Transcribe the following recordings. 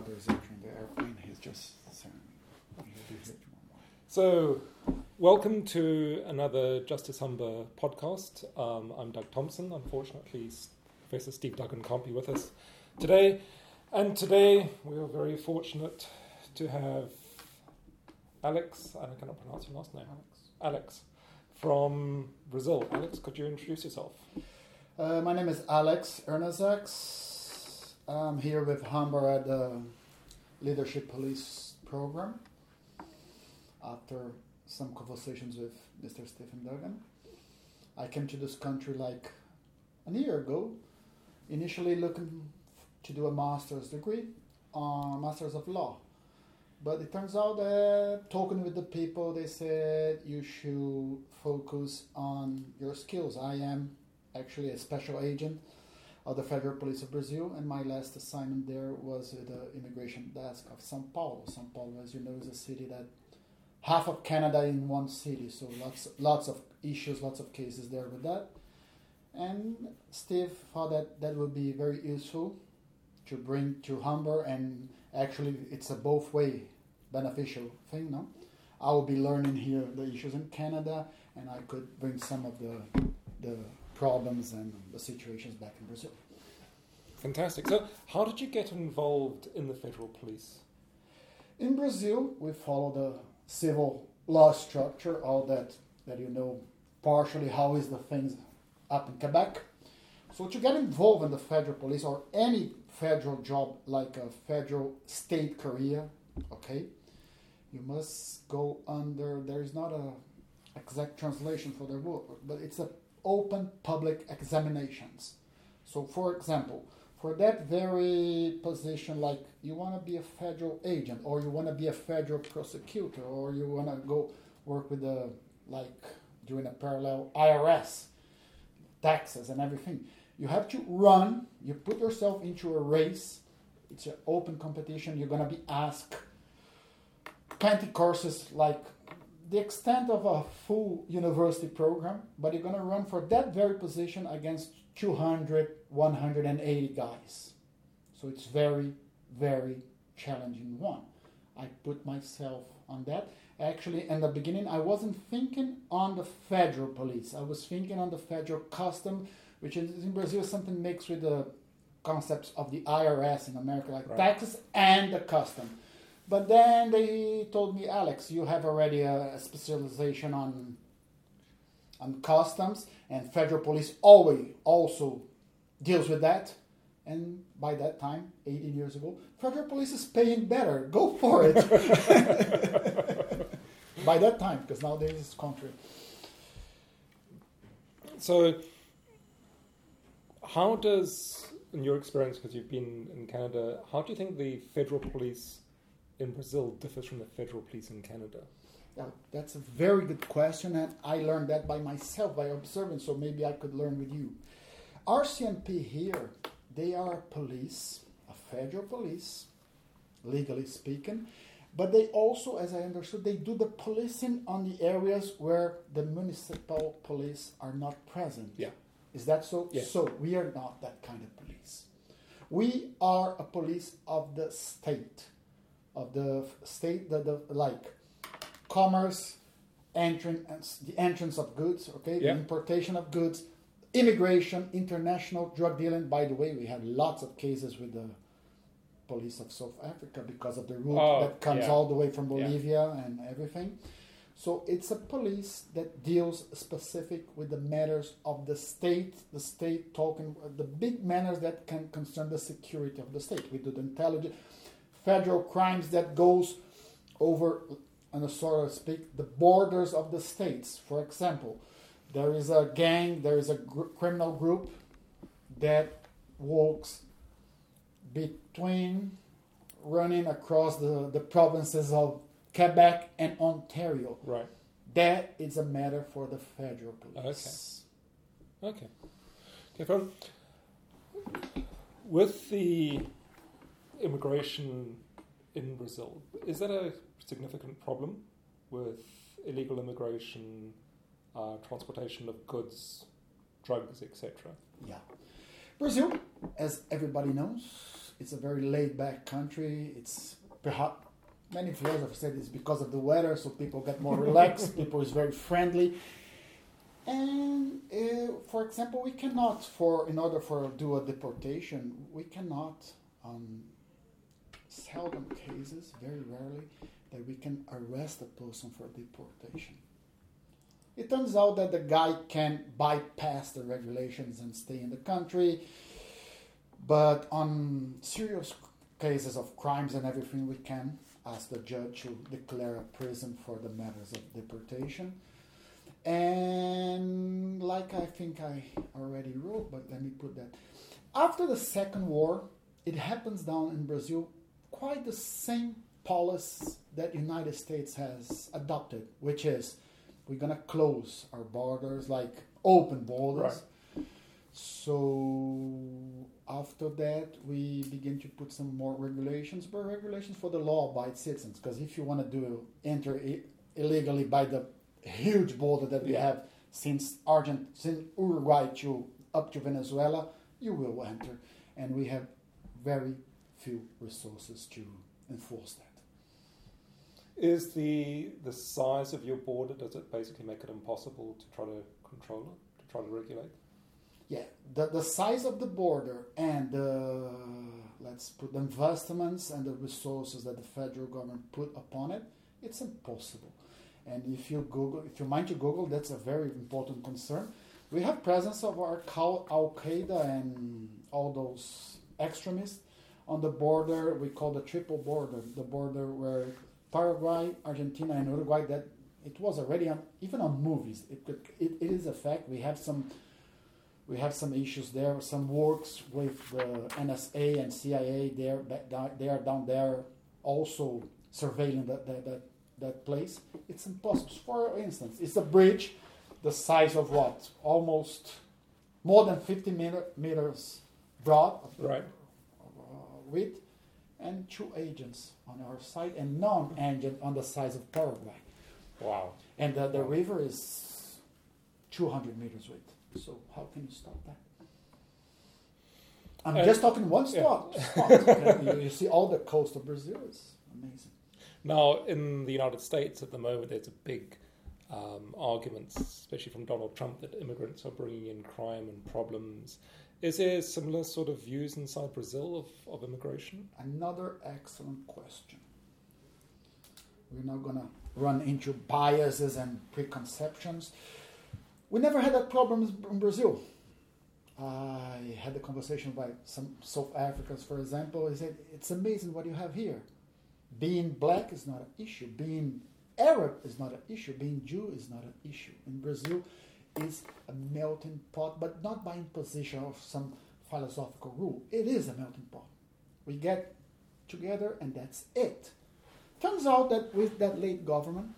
brother's entering the airplane. He's just saying he'll be here tomorrow. So, welcome to another Justice Humber podcast. I'm Doug Thompson. Unfortunately, Professor Steve Duggan can't be with us today. And today, we are very fortunate to have Alex, and I cannot pronounce your last name. Alex, from Brazil. Alex, could you introduce yourself? My name is Alex Ernazaks. I'm here with Humber at the Leadership Police program after some conversations with Mr. Stephen Duggan. I came to this country like a year ago, initially looking to do a master's degree, Masters of Law. But it turns out that talking with the people, they said you should focus on your skills. I am actually a special agent of the Federal Police of Brazil, and my last assignment there was at the immigration desk of São Paulo. São Paulo, as you know, is a city that half of Canada in one city, so lots of issues, lots of cases there with that. And Steve thought that would be very useful to bring to Humber, and actually it's a both-way beneficial thing, no? I will be learning here the issues in Canada, and I could bring some of the problems and the situations back in Brazil. Fantastic. So, how did you get involved in the federal police? In Brazil, we follow the civil law structure, all that you know partially how is the things up in Quebec. So to get involved in the federal police or any federal job like a federal state career, okay, you must go under, there is not a exact translation for the word, but it's a open public examinations. So for example, for that very position, like you want to be a federal agent, or you want to be a federal prosecutor, or you want to go work with doing a parallel IRS, taxes and everything. You have to run, you put yourself into a race, it's an open competition, you're going to be asked 20 courses, like the extent of a full university program, but you're going to run for that very position against 200, 180 guys. So it's very, very challenging one. I put myself on that. Actually, in the beginning, I wasn't thinking on the federal police. I was thinking on the federal custom, which is in Brazil something mixed with the concepts of the IRS in America, like right. Taxes and the custom. But then they told me, Alex, you have already a specialization on customs, and federal police always also deals with that. And by that time, 18 years ago, federal police is paying better. Go for it. By that time, because nowadays it's contrary. So, how does, in your experience, because you've been in Canada, how do you think the federal police in Brazil differs from the federal police in Canada? Yeah, that's a very good question, and I learned that by myself, by observing, so maybe I could learn with you. RCMP here, they are police, a federal police, legally speaking, but they also, as I understood, they do the policing on the areas where the municipal police are not present. Yeah. Is that so? Yes. So we are not that kind of police. We are a police of the state. Like commerce, the entrance of goods, okay, yeah. The importation of goods, immigration, international drug dealing. By the way, we had lots of cases with the police of South Africa because of the route that comes all the way from Bolivia and everything. So it's a police that deals specific with the matters of the state talking the big matters that can concern the security of the state. We do the intelligence, federal crimes that goes over, on a sort of speak, the borders of the states. For example, there is a gang, there is a criminal group that walks between running across the provinces of Quebec and Ontario. Right. That is a matter for the federal police. Okay. With the immigration in Brazil, is that a significant problem with illegal immigration, transportation of goods, drugs, etc.? Yeah. Brazil, as everybody knows, It's a very laid-back country. It's perhaps many philosophers said it's because of the weather, so people get more relaxed. People is very friendly. And for example, we cannot, in order for do a deportation, we cannot, seldom cases, very rarely, that we can arrest a person for deportation. It turns out that the guy can bypass the regulations and stay in the country, but on serious cases of crimes and everything, we can ask the judge to declare a prison for the matters of deportation. And like I think I already wrote, but let me put that. After the Second War, it happens down in Brazil quite the same policy that the United States has adopted, which is we're going to close our borders, like open borders. Right. So after that, we begin to put some more regulations, but regulations for the law-abiding citizens. Because if you want to enter illegally by the huge border that we have since Uruguay up to Venezuela, you will enter. And we have very few resources to enforce that. Is the size of your border, does it basically make it impossible to try to control it, to try to regulate? Yeah, the size of the border and let's put the investments and the resources that the federal government put upon it, it's impossible. And if you mind to Google, that's a very important concern. We have presence of our Al-Qaeda and all those extremists on the border. We call the triple border, the border where Paraguay, Argentina, and Uruguay. That it was already even on movies. It is a fact. We have some issues there. Some works with the NSA and CIA. They are down there also surveilling that place. It's impossible. For instance, it's a bridge the size of what? Almost more than 50 meters broad, right, width, and 2 agents on our side and non-agent on the size of Paraguay. Wow. And the river is 200 meters width. So how can you stop that? I'm just talking one spot. Okay? You see all the coast of Brazil. Is amazing. Now, in the United States at the moment, there's a big arguments, especially from Donald Trump, that immigrants are bringing in crime and problems. Is there similar sort of views inside Brazil of immigration? Another excellent question. We're not going to run into biases and preconceptions. We never had that problem in Brazil. I had a conversation with some South Africans, for example. He said, it's amazing what you have here. Being black is not an issue. Being Arab is not an issue. Being Jew is not an issue. In Brazil, is a melting pot, but not by imposition of some philosophical rule. It is a melting pot. We get together and that's it. Turns out that with that late government,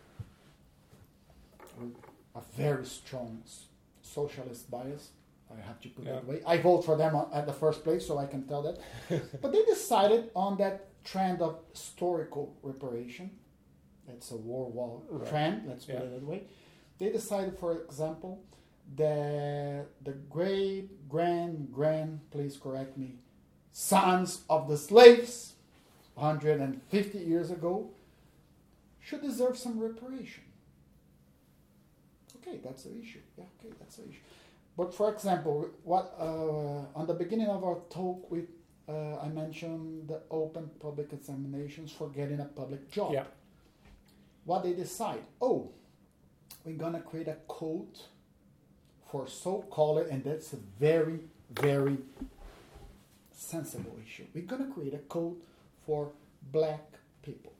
a very strong socialist bias, I have to put it that way. I vote for them at the first place, so I can tell that. But they decided on that trend of historical reparation. That's a war trend, let's put it that way. They decided, for example, that the great-grand, please correct me, sons of the slaves 150 years ago should deserve some reparation. Okay, that's the issue. Yeah, okay, that's the issue. But for example, what on the beginning of our talk, I mentioned the open public examinations for getting a public job. Yeah. What they decide? We're going to create a code for so-called, and that's a very, very sensible issue. We're going to create a code for black people.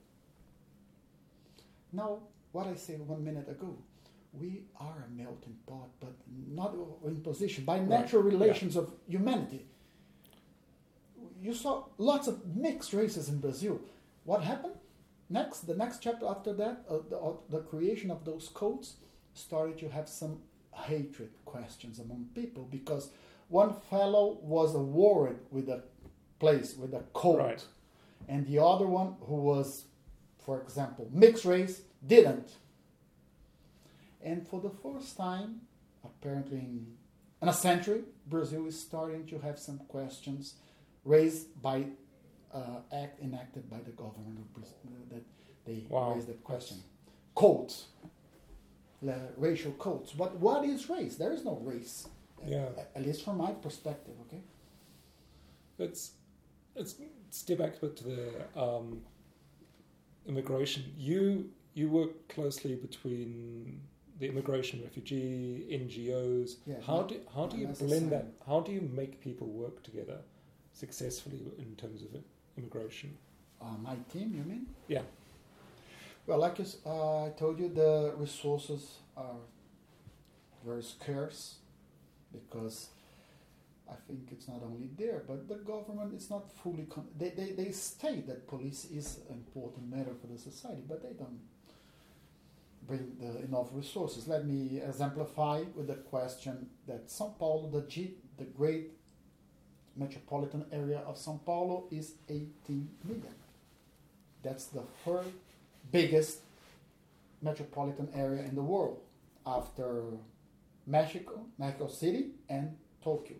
Now, what I said 1 minute ago, we are a melting pot, but not in position, by natural relations of humanity. You saw lots of mixed races in Brazil. What happened? The next chapter after that, the creation of those codes started to have some hatred questions among people, because one fellow was worried with the place, with the code, and the other one, who was, for example, mixed race, didn't. And for the first time, apparently in a century, Brazil is starting to have some questions raised by act enacted by the government of Brazil, that they raised that question. Codes, racial codes. But what is race? There is no race. At least from my perspective. Okay. Let's step back a bit to the immigration. You work closely between the immigration, refugee, NGOs. Yeah, how do you blend that? How do you make people work together successfully in terms of immigration? My team, you mean? Yeah. Well, like I told you, the resources are very scarce because I think it's not only there, but the government is not fully... They state that police is an important matter for the society, but they don't bring enough resources. Let me exemplify with the question that São Paulo, the great metropolitan area of São Paulo, is 18 million. That's the third biggest metropolitan area in the world after Mexico City, and Tokyo.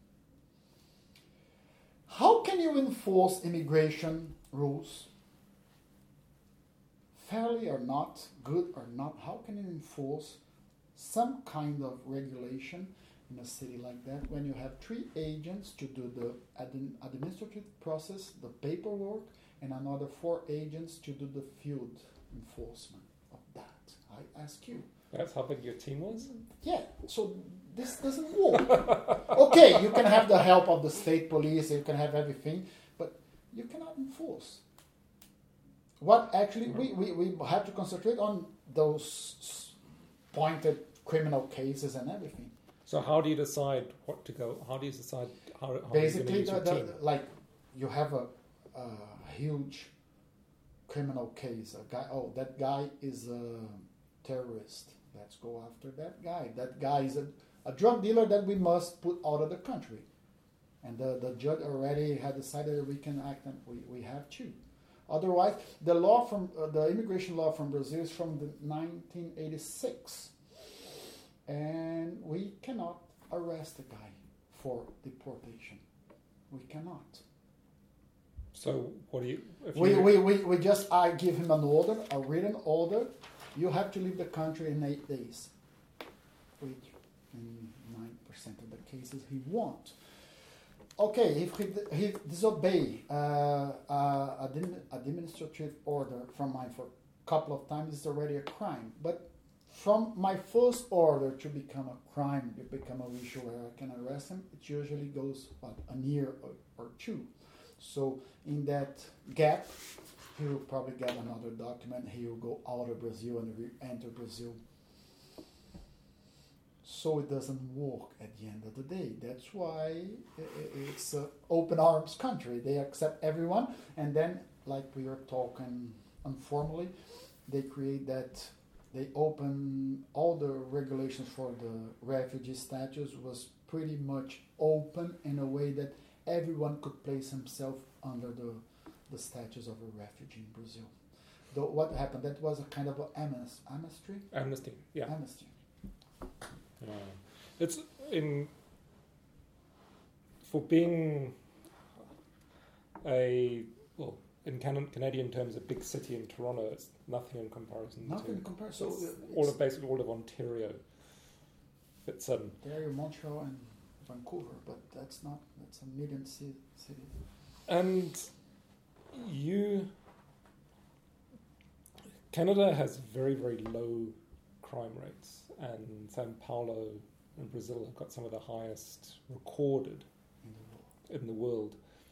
How can you enforce immigration rules? Fairly or not, good or not, how can you enforce some kind of regulation in a city like that when you have 3 agents to do the administrative process, the paperwork, and another 4 agents to do the field enforcement of that? I ask you. That's how big your team was? Yeah, so this doesn't work. Okay, you can have the help of the state police, you can have everything, but you cannot enforce. What actually, we have to concentrate on those pointed criminal cases and everything. So how do you decide what to go? How do you decide how basically you're going to use your team? like you have a huge criminal case. That guy is a terrorist. Let's go after that guy. That guy is a drug dealer that we must put out of the country. And the judge already had decided we can act, and we have to. Otherwise, the law from the immigration law from Brazil is from the 1986, and we cannot arrest a guy for deportation. We cannot. So what do you? We just give him an order, a written order. You have to leave the country in 8 days, which in 9% of the cases he won't. Okay, if he disobey administrative order from mine for a couple of times, it's already a crime. But from my first order to become a crime, to become a issue where I can arrest him, it usually goes, a year or 2. So in that gap, he will probably get another document. He will go out of Brazil and re-enter Brazil. So it doesn't work at the end of the day. That's why it's an open arms country. They accept everyone, and then, like we were talking informally, they create that. They open all the regulations for the refugee status was pretty much open in a way that everyone could place himself under the status of a refugee in Brazil. Though what happened? That was a kind of amnesty. Amnesty, yeah. Amnesty. It's for being in Canadian terms, a big city in Toronto. It's nothing in comparison. Nothing in comparison. So basically all of Ontario. It's Ontario, Montreal, and Vancouver, but that's a million city. And Canada has very, very low crime rates, and Sao Paulo in Brazil have got some of the highest recorded in the world.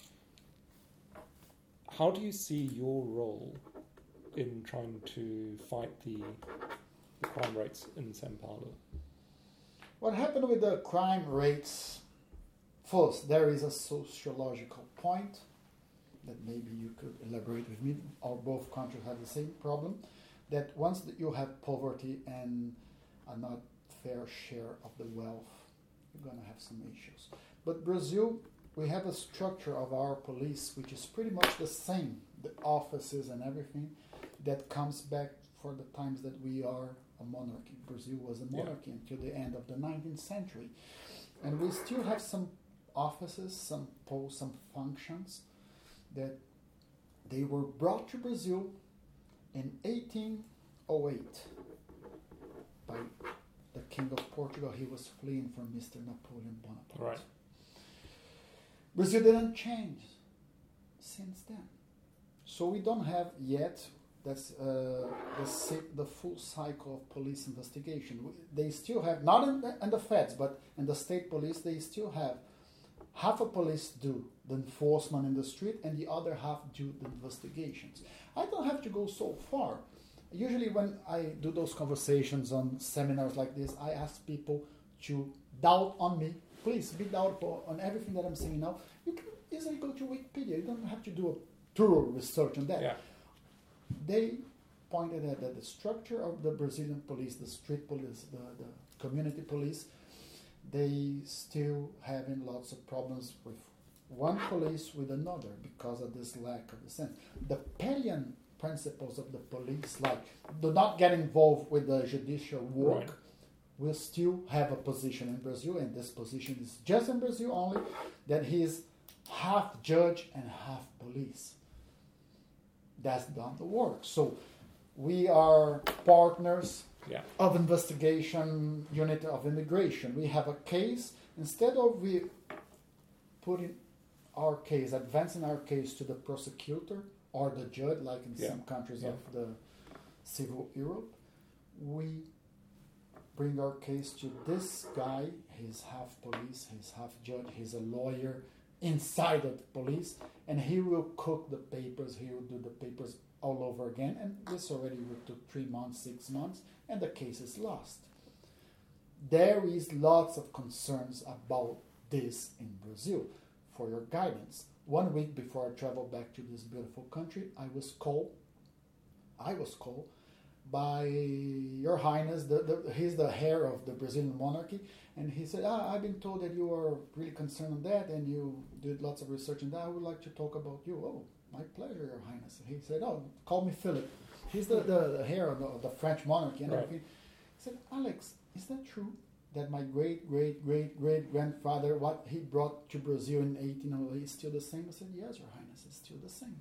How do you see your role in trying to fight the crime rates in Sao Paulo? What happened with the crime rates? First, there is a sociological point that maybe you could elaborate with me. Both countries have the same problem, that once you have poverty and a not fair share of the wealth, you're going to have some issues. But Brazil, we have a structure of our police which is pretty much the same, the offices and everything, that comes back for the times that we are a monarchy. Brazil was a monarchy until the end of the 19th century. And we still have some offices, some posts, some functions that they were brought to Brazil in 1808 by the King of Portugal. He was fleeing from Mr. Napoleon Bonaparte. Right. Brazil didn't change since then. So we don't have yet the full cycle of police investigation. They still have, not in the feds, but in the state police, they still have half of police do the enforcement in the street and the other half do the investigations. I don't have to go so far. Usually when I do those conversations on seminars like this, I ask people to doubt on me. Please be doubtful on everything that I'm saying now. You can easily go to Wikipedia. You don't have to do a thorough research on that. Yeah. They pointed out that the structure of the Brazilian police, the street police, the community police, they still having lots of problems with one police with another because of this lack of the sense. The Pellian principles of the police, like do not get involved with the judicial work, Right. will still have a position in Brazil, and this position is just in Brazil only, that he is half judge and half police. That's done the work. So we are partners Yeah. of investigation unit of immigration. We have a case. Instead of we putting our case, advancing our case to the prosecutor or the judge, like in some countries of the civil Europe, we bring our case to this guy. He's half police, he's half judge, he's a lawyer inside of the police, and he will cook the papers, he will do the papers all over again, and this already took 3 months, 6 months, and the case is lost. There is lots of concerns about this in Brazil. For your guidance, 1 week before I traveled back to this beautiful country, I was called by Your Highness, he's the heir of the Brazilian monarchy, and he said, I've been told that you are really concerned on that, and you did lots of research on that. I would like to talk about you. Oh, my pleasure, Your Highness. He said, call me Philip. He's the heir of the French monarchy and everything. He said, Alex, is that true that my great-great-great-great-grandfather, what he brought to Brazil in 1808 is still the same? I said, yes, Your Highness, it's still the same.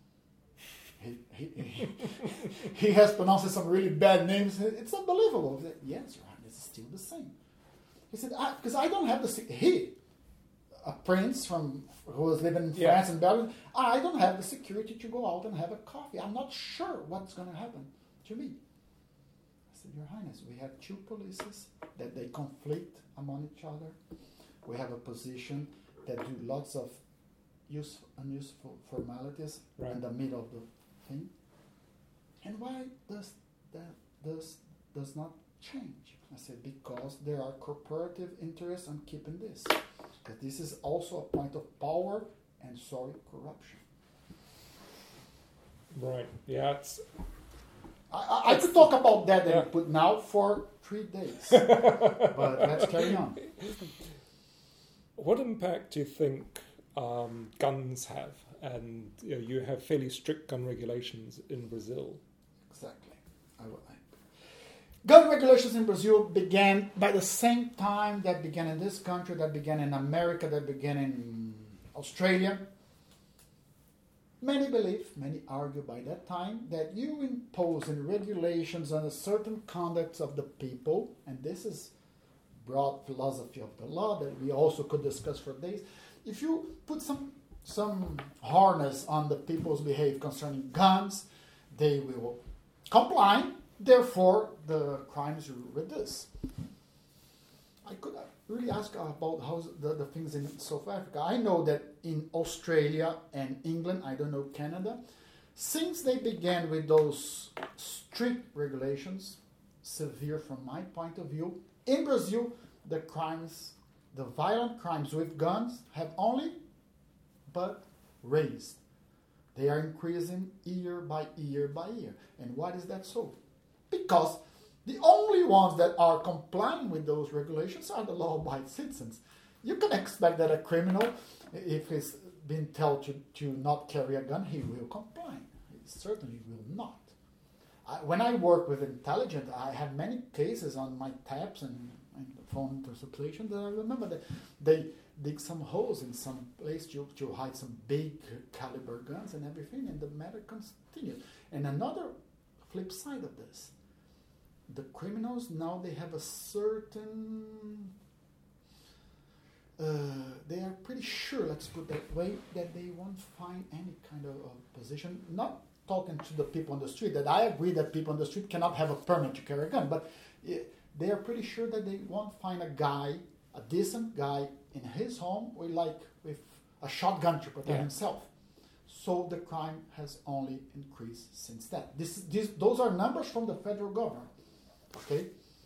He has pronounced some really bad names. It's unbelievable. I said, yes, Your Highness, it's still the same. He said, because I don't have a prince who was living in France and Belgium, I don't have the security to go out and have a coffee. I'm not sure what's going to happen to me. I said, Your Highness, we have 2 polices that they conflict among each other. We have a position that do lots of unuseful formalities in the middle of the thing. And why does that does not change? I said, because there are corporative interests on keeping this. That this is also a point of power and corruption. Right. Yeah. I could talk about that but now for 3 days. But let's carry on. What impact do you think guns have? And you have fairly strict gun regulations in Brazil. Exactly. Gun regulations in Brazil began by the same time that began in this country, that began in America, that began in Australia. Many argue by that time that you impose in regulations on a certain conduct of the people, and this is broad philosophy of the law that we also could discuss for days. If you put some harness on the people's behavior concerning guns, they will comply. Therefore, the crimes will reduce. I could really ask about how the things in South Africa. I know that in Australia and England, I don't know Canada, since they began with those strict regulations, severe from my point of view, in Brazil, the violent crimes with guns have only but raised. They are increasing year by year by year. And why is that so? Because the only ones that are complying with those regulations are the law-abiding citizens. You can expect that a criminal, if he's been told to not carry a gun, he will comply. He certainly will not. When I work with intelligence, I have many cases on my tabs and phone interceptation that I remember that dig some holes in some place to hide some big caliber guns and everything, and the matter continues. And another flip side of this, the criminals now they have a certain they are pretty sure, let's put that way, that they won't find any kind of position. Not talking to the people on the street, that I agree that people on the street cannot have a permit to carry a gun, but they are pretty sure that they won't find a decent guy in his home with a shotgun to protect himself. So the crime has only increased since that. Those are numbers from the federal government. Okay.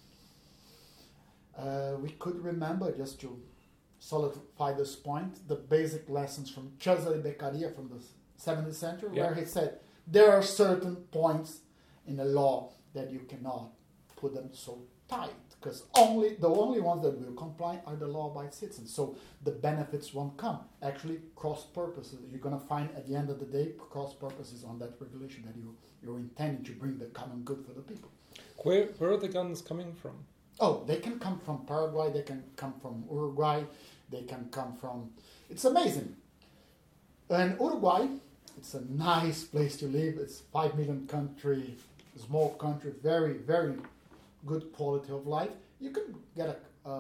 We could remember, just to solidify this point, the basic lessons from Cesare Beccaria from the 17th century, where he said there are certain points in the law that you cannot put them so tight, because the only ones that will comply are the law-abiding citizens. So the benefits won't come. Actually, cross purposes. You're going to find at the end of the day cross purposes on that regulation that you're intending to bring the common good for the people. Where are the guns coming from? Oh, they can come from Paraguay. They can come from Uruguay. They can come from... It's amazing. And Uruguay, it's a nice place to live. It's 5 million country, small country, very, very good quality of life. You can get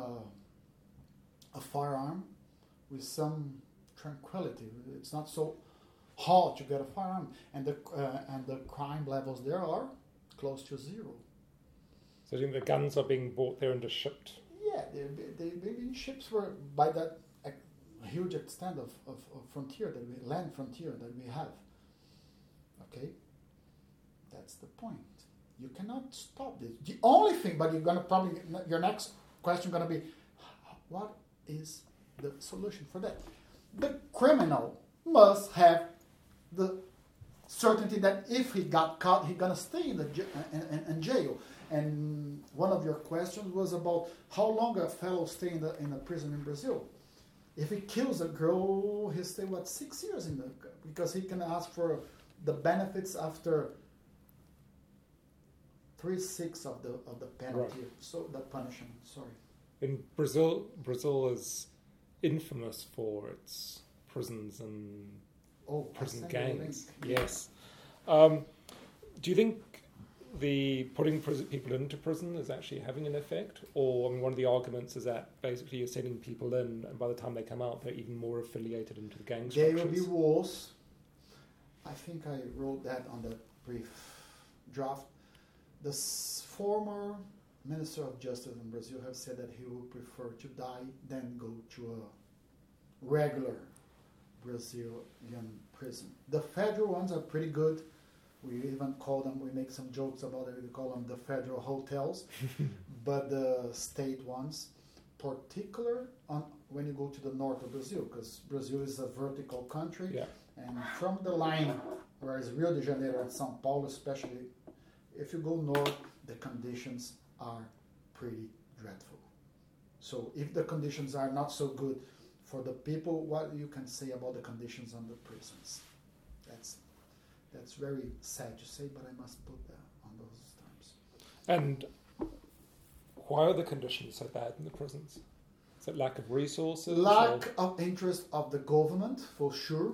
a firearm with some tranquility. It's not so hard to get a firearm, and the crime levels there are close to zero. So you think the guns are being bought there and just shipped? Yeah, they've been ships were by that huge extent of frontier land frontier that we have. Okay, that's the point. You cannot stop this. The only thing, but your next question gonna be, what is the solution for that? The criminal must have the certainty that if he got caught, he's gonna stay in jail. And one of your questions was about how long a fellow stay in a prison in Brazil. If he kills a girl, he stay 6 years because he can ask for the benefits after 3/6 of the penalty. Right. So the punishment. Sorry. In Brazil is infamous for its prisons and prison gangs. Yes. Do you think the putting people into prison is actually having an effect? Or one of the arguments is that basically you're sending people in, and by the time they come out, they're even more affiliated into the gang structures. They will be worse. I think I wrote that on the brief draft. The former Minister of Justice in Brazil has said that he would prefer to die than go to a regular Brazilian prison. The federal ones are pretty good. We even we make some jokes about it, we call them the federal hotels. But the state ones, particular when you go to the north of Brazil, because Brazil is a vertical country, and from the line, whereas Rio de Janeiro and São Paulo especially, if you go north, the conditions are pretty dreadful. So if the conditions are not so good for the people, what you can say about the conditions on the prisons? That's very sad to say, but I must put that on those terms. And why are the conditions so bad in the prisons? Is it lack of resources? Lack of interest of the government, for sure.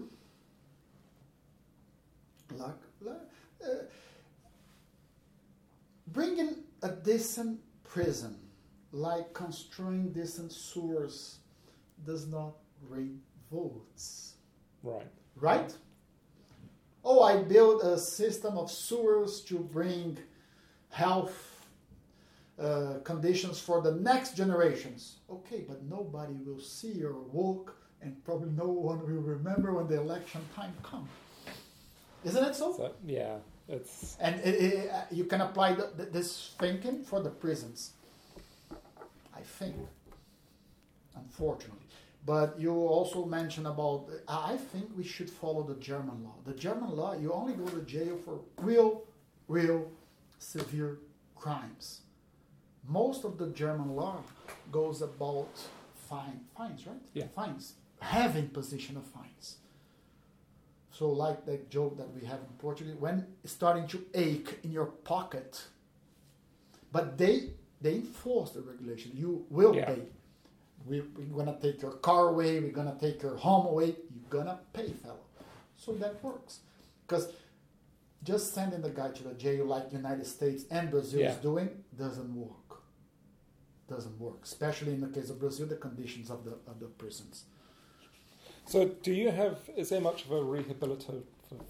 Bringing a decent prison, like constructing decent sewers, does not bring votes. Right? Oh, I built a system of sewers to bring health conditions for the next generations. Okay, but nobody will see your work, and probably no one will remember when the election time comes. Isn't it so? Yeah, it's... And you can apply this thinking for the prisons, I think, unfortunately. But you also mentioned about, I think we should follow the German law. The German law, you only go to jail for real severe crimes. Most of the German law goes about fines, right? Yeah. Fines. Heavy imposition of fines. So like that joke that we have in Portugal, when it's starting to ache in your pocket, but they enforce the regulation. You will pay. we're going to take your car away, we're going to take your home away, you're going to pay, fellow. So that works. Because just sending the guy to the jail like United States and Brazil is doing doesn't work. Doesn't work. Especially in the case of Brazil, the conditions of the prisons. So is there much of a rehabilitative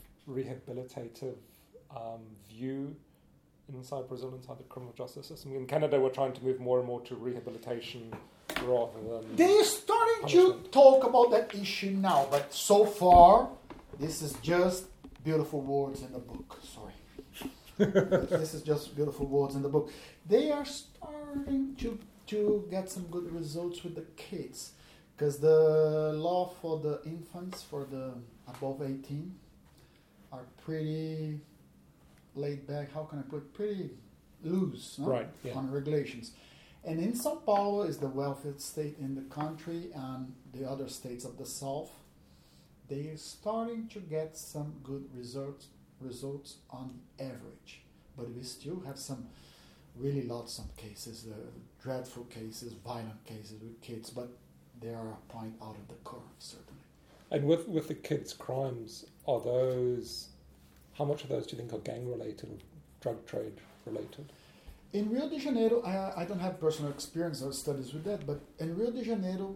view inside Brazil, inside the criminal justice system? In Canada, we're trying to move more and more to rehabilitation rather than they're starting punishment. to talk about that issue now, but so far, this is just beautiful words in the book. Sorry. This is just beautiful words in the book. They are starting to get some good results with the kids, because the law for the infants, for the above 18, are pretty laid back, how can I put it? Pretty loose, no? Right, yeah. On regulations. And in Sao Paulo is the wealthiest state in the country, and the other states of the south, they are starting to get some good results on average. But we still have some really lots of cases, dreadful cases, violent cases with kids, but they are a point out of the curve, certainly. And with the kids' crimes, how much of those do you think are gang-related or drug trade-related? In Rio de Janeiro, I don't have personal experience or studies with that, but in Rio de Janeiro,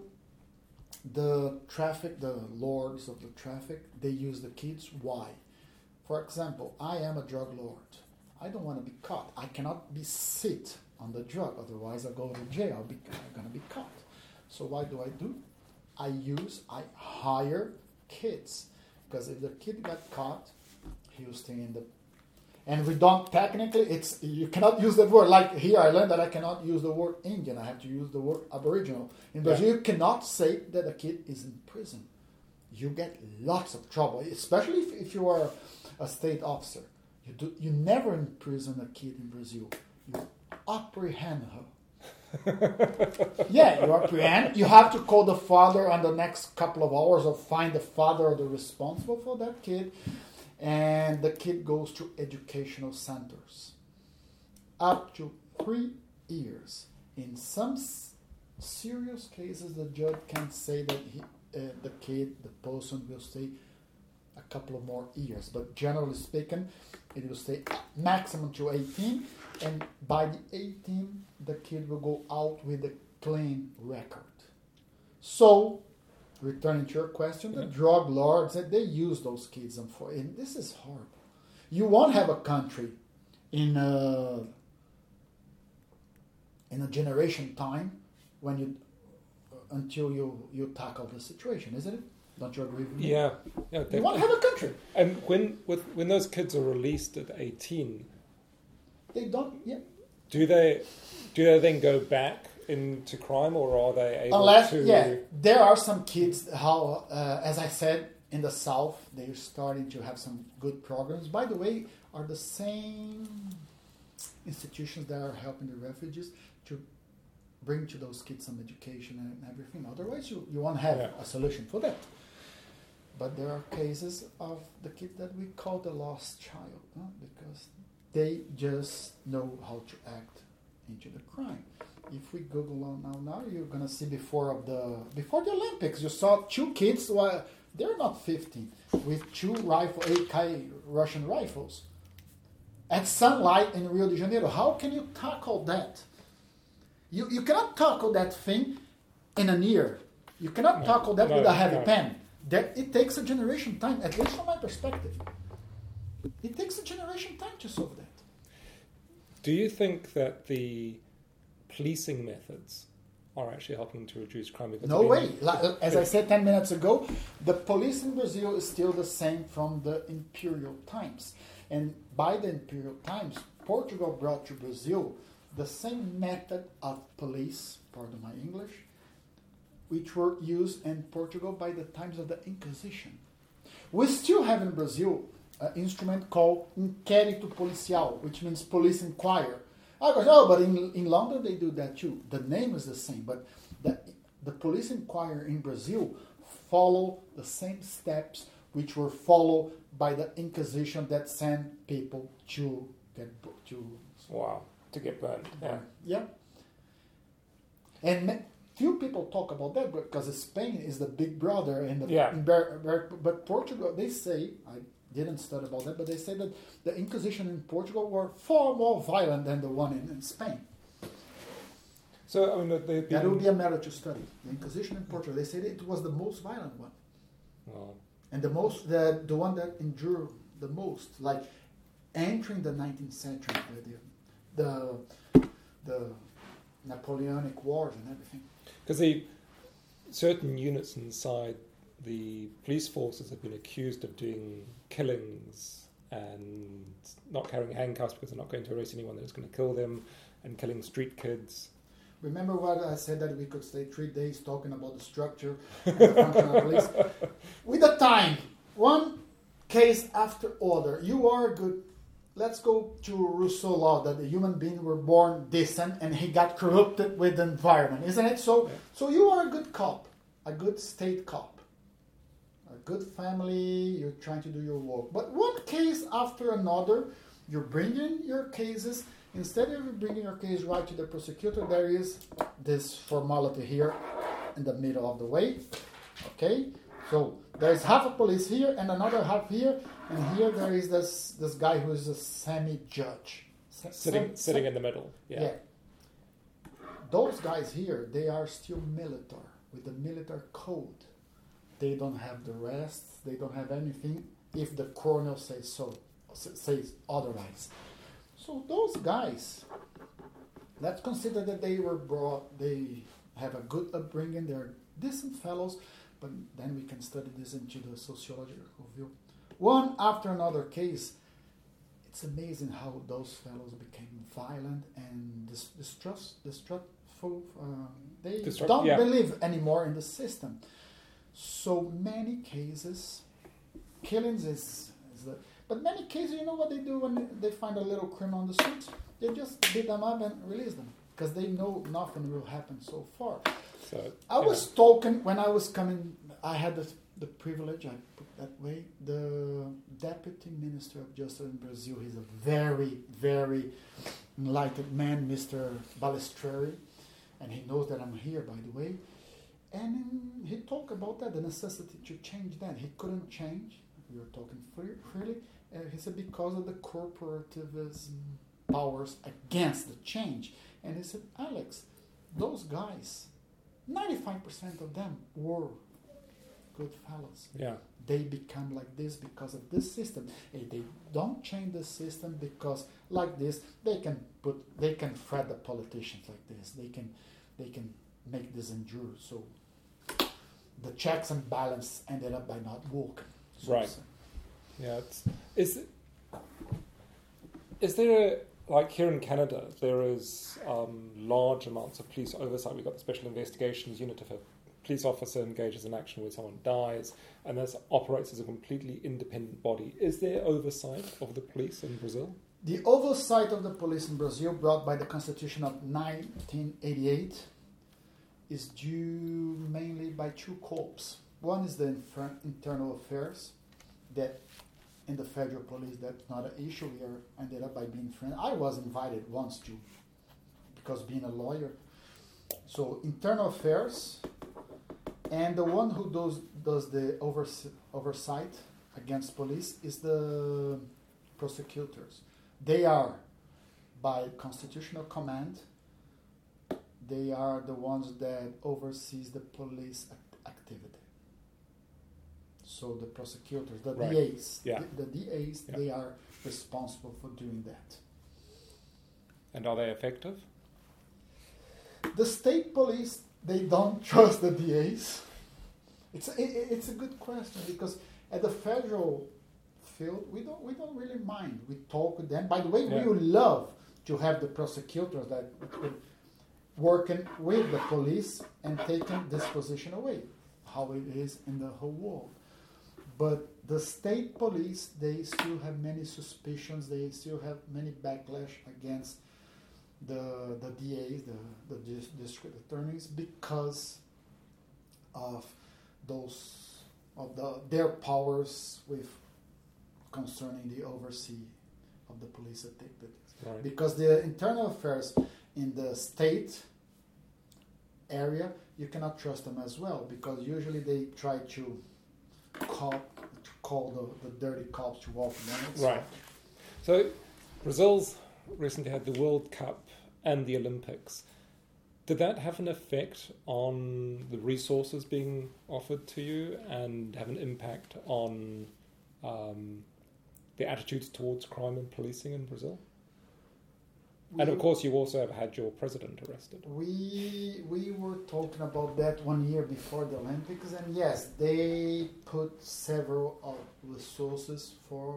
the lords of the traffic, they use the kids. Why? For example, I am a drug lord. I don't want to be caught. I cannot be sit on the drug, otherwise I'll go to jail. I'm going to be caught. So what do? I hire kids, because if the kid got caught, he will stay in the... And we don't, technically, you cannot use that word. Like here, I learned that I cannot use the word Indian. I have to use the word Aboriginal. In Brazil, you cannot say that a kid is in prison. You get lots of trouble, especially if you are a state officer. You never imprison a kid in Brazil. You apprehend her. Yeah, you apprehend. You have to call the father on the next couple of hours or find the father or the responsible for that kid. And the kid goes to educational centers. Up to 3 years. In some serious cases, the judge can say that the person will stay a couple of more years. But generally speaking, it will stay maximum to 18. And by the 18, the kid will go out with a clean record. So, returning to your question, the drug lords, they use those kids. And this is horrible. You won't have a country in a generation time until you tackle the situation, isn't it? Don't you agree with me? Yeah, you won't have a country. And when those kids are released at 18, they don't. Yeah. Do they then go back into crime, or are they able to? Yeah, there are some kids. As I said, in the south, they're starting to have some good programs. By the way, are the same institutions that are helping the refugees to bring to those kids some education and everything. Otherwise, you won't have a solution for that. But there are cases of the kid that we call the lost child, because they just know how to act into the crime. If we Google now, you're gonna see before the Olympics, you saw 2 kids. They're not 15 with 2 AK Russian rifles at sunlight in Rio de Janeiro. How can you tackle that? You cannot tackle that thing in a year. You cannot tackle that with a heavy pen. It takes a generation time, at least from my perspective. It takes a generation time to solve that. Do you think that the policing methods are actually helping to reduce crime? Because no way. As I said 10 minutes ago, the police in Brazil is still the same from the imperial times. And by the imperial times, Portugal brought to Brazil the same method of police, pardon my English, which were used in Portugal by the times of the Inquisition. We still have in Brazil an instrument called inquérito policial, which means police inquiry. But in London they do that too. The name is the same, but the police inquiry in Brazil follow the same steps which were followed by the Inquisition that sent people to get to get burned. Yeah. Yeah. And few people talk about that because Spain is the big brother and but Portugal, they say, I didn't study about that, but they say that the Inquisition in Portugal were far more violent than the one in Spain. So, I mean, that would be a matter to study. The Inquisition in Portugal, they said it was the most violent one. Wow. And the one that endured the most, like entering the 19th century, the Napoleonic Wars and everything. Because certain units inside the police forces have been accused of doing killings and not carrying handcuffs because they're not going to arrest anyone that is going to kill them, and killing street kids. Remember what I said, that we could stay 3 days talking about the structure and the function of police? With the time, one case after other. You are good. Let's go to Rousseau law, that the human beings were born decent and he got corrupted with the environment, isn't it? So, so you are a good cop, a good state cop, a good family, you're trying to do your work. But one case after another, you're bringing your cases. Instead of bringing your case right to the prosecutor, there is this formality here in the middle of the way. Okay? So there's half a police here and another half here, and here there is this guy who is a semi-judge. Sitting in the middle. Yeah. Those guys here, they are still military, with the military code. They don't have the rest, they don't have anything if the colonel says otherwise. So those guys, let's consider that they have a good upbringing, they're decent fellows, but then we can study this into the sociological view. One after another case, it's amazing how those fellows became violent and distrustful. They don't believe anymore in the system. So many cases, killings is the... But many cases, you know what they do when they find a little criminal on the streets? They just beat them up and release them because they know nothing will happen so far. I was talking, when I was coming, I had the privilege, I put that way, the Deputy Minister of Justice in Brazil, he's a very, very enlightened man, Mr. Balestreri, and he knows that I'm here, by the way. And he talked about that, the necessity to change that. He couldn't change. We were talking freely. He said because of the corporativism powers against the change. And he said, Alex, those guys, 95% of them were good fellows. Yeah. They become like this because of this system. And they don't change the system because like this, they can threat the politicians like this. They can make this endure. So the checks and balance ended up by not working. So right. Yeah. Is there like here in Canada, there is large amounts of police oversight. We've got the Special Investigations Unit. If a police officer engages in action where someone dies, and this operates as a completely independent body, is there oversight of the police in Brazil? The oversight of the police in Brazil, brought by the Constitution of 1988, is due mainly by two corps. One is the internal affairs, that in the federal police, that's not an issue. We ended up by being friends. I was invited once to, because being a lawyer. So internal affairs, and the one who does the oversight against police is the prosecutors. They are, by constitutional command, they are the ones that oversees the police activity. So the prosecutors, the right. DAs, yeah. the DAs, yeah. They are responsible for doing that. And are they effective? The state police, they don't trust the DAs. It's a good question, because at the federal field, we don't really mind. We talk with them. By the way, we would love to have the prosecutors that working with the police and taking this position away, how it is in the whole world. But the state police, they still have many suspicions. They still have many backlash against the DAs, the district attorneys, because of their powers with concerning the oversee of the police activities. Right. Because the internal affairs in the state area, you cannot trust them as well, because usually they try to call the dirty cops to walk minutes. Right. So Brazil's recently had the World Cup and the Olympics. Did that have an effect on the resources being offered to you and have an impact on the attitudes towards crime and policing in Brazil? And of course, you also have had your president arrested. We were talking about that 1 year before the Olympics, and yes, they put several resources for,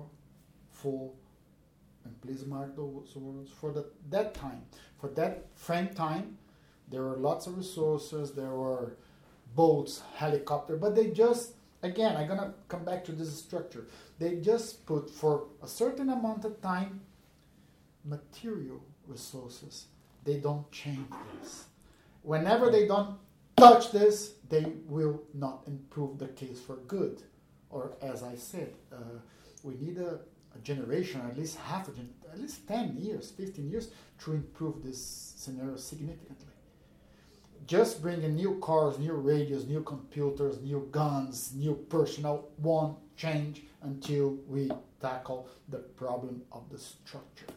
and please mark those words, for that time. For that frame time, there were lots of resources, there were boats, helicopter, but they just, again, I'm going to come back to this structure. They just put for a certain amount of time material resources. They don't change this. Whenever they don't touch this, they will not improve the case for good. Or as I said, we need a generation, at least at least 10 years, 15 years to improve this scenario significantly. Just bringing new cars, new radios, new computers, new guns, new personnel won't change until we tackle the problem of the structure.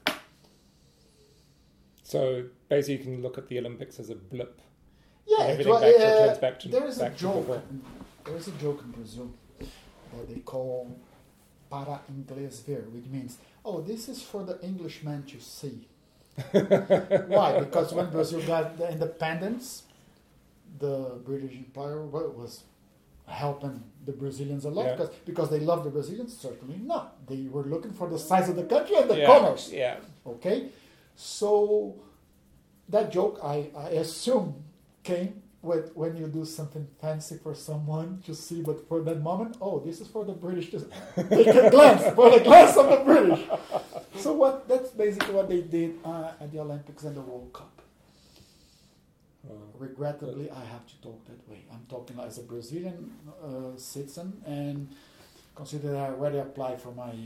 So basically, you can look at the Olympics as a blip. Yeah, returns back to there is a joke. Brazil. There is a joke in Brazil that they call "para inglês ver," which means, "Oh, this is for the Englishman to see." Why? Because when Brazil got the independence, the British Empire was helping the Brazilians a lot, because they loved the Brazilians. Certainly not. They were looking for the size of the country and the commerce. Yeah. Okay. So that joke, I assume, came with when you do something fancy for someone to see, but for that moment, oh, this is for the British. Just take a glance, for the glance of the British. So that's basically what they did at the Olympics and the World Cup. Regrettably, I have to talk that way. I'm talking as a Brazilian citizen, and consider I already applied for my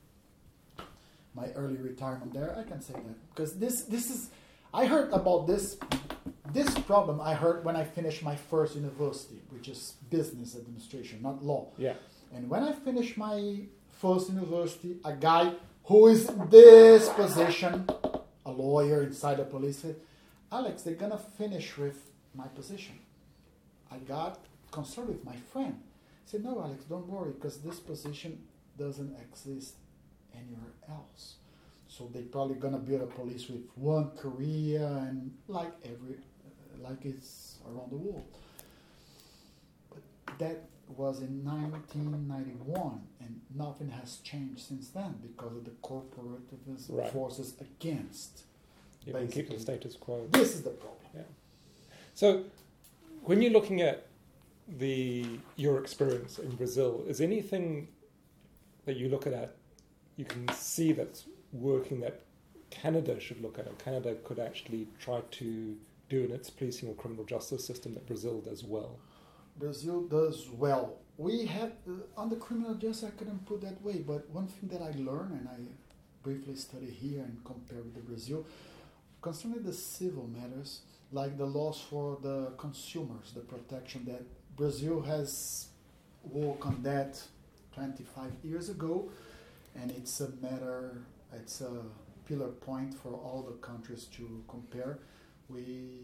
early retirement there. I can say that because this is. I heard about this problem. I heard when I finished my first university, which is business administration, not law. Yeah. And when I finished my first university, a guy who is in this position, a lawyer inside the police, said, "Alex, they're gonna finish with my position." I got concerned with my friend. He said, "No, Alex, don't worry, because this position doesn't exist anywhere else. So they're probably gonna build a police with one career, and like it's around the world." But that was in 1991, and nothing has changed since then because of the corporativism forces against. You can keep the status quo. This is the problem. Yeah. So, when you're looking at your experience in Brazil, is anything that you look at you can see that's working that Canada should look at, or Canada could actually try to do in its policing or criminal justice system that Brazil does well? Brazil does well. We have, on the criminal justice, I couldn't put that way, but one thing that I learned, and I briefly study here and compare with the Brazil, concerning the civil matters, like the laws for the consumers, the protection that Brazil has worked on that 25 years ago, and it's a matter, it's a pillar point for all the countries to compare. We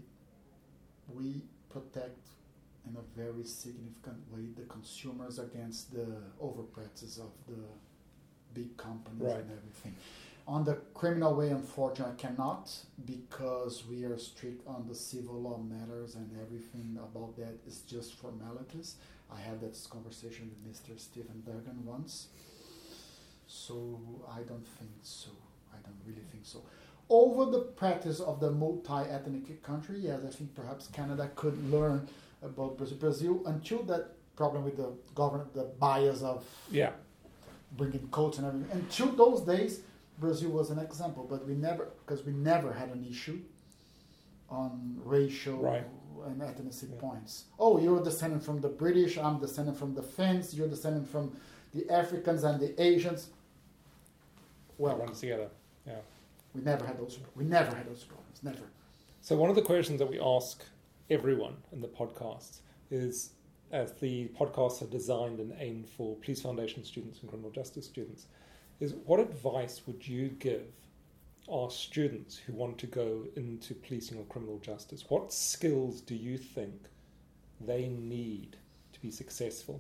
protect in a very significant way the consumers against the overpractices of the big companies and everything. On the criminal way, unfortunately, I cannot, because we are strict on the civil law matters, and everything about that is just formalities. I had that conversation with Mr. Stephen Duggan once. So I don't think so. I don't really think so. Over the practice of the multi-ethnic country, yes, I think perhaps Canada could learn about Brazil until that problem with the government, the bias of bringing coats and everything. Until those days, Brazil was an example, but we never had an issue on racial and ethnic points. Oh, you're descended from the British, I'm descended from the Finns, you're descended from the Africans and the Asians. Well, runs together. Yeah. We never had those problems. Never. So one of the questions that we ask everyone in the podcast is, as the podcasts are designed and aimed for Police Foundation students and criminal justice students, is what advice would you give our students who want to go into policing or criminal justice? What skills do you think they need to be successful?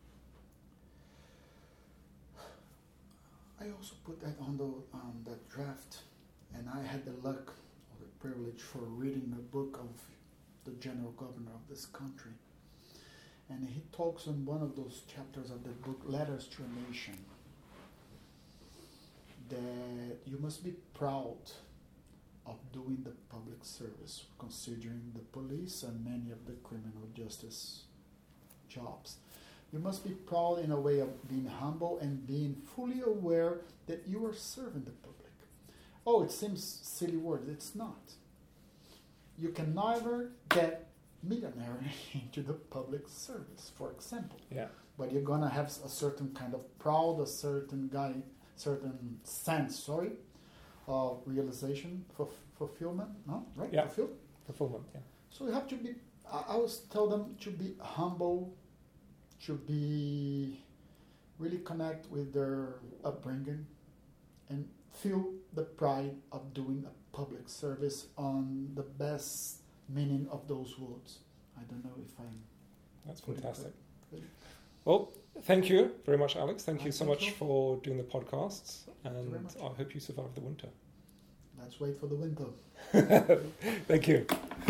I also put that on that draft, and I had the luck or the privilege for reading the book of the general governor of this country. And he talks in one of those chapters of the book, Letters to a Nation, that you must be proud of doing the public service, considering the police and many of the criminal justice jobs. You must be proud in a way of being humble and being fully aware that you are serving the public. Oh, it seems silly word. It's not. You can never get millionaire into the public service, for example. Yeah. But you're gonna have a certain kind of pride, a certain sense, of realization, fulfillment, no? Right? Yeah. Fulfillment, yeah. So you have to be, I always tell them to be humble, to be really connect with their upbringing and feel the pride of doing a public service on the best meaning of those words. I don't know if I'm... That's fantastic. Well, thank you very much, Alex. Thank you so much you. for doing the podcasts, and I hope you survive the winter. Let's wait for the winter. Thank you.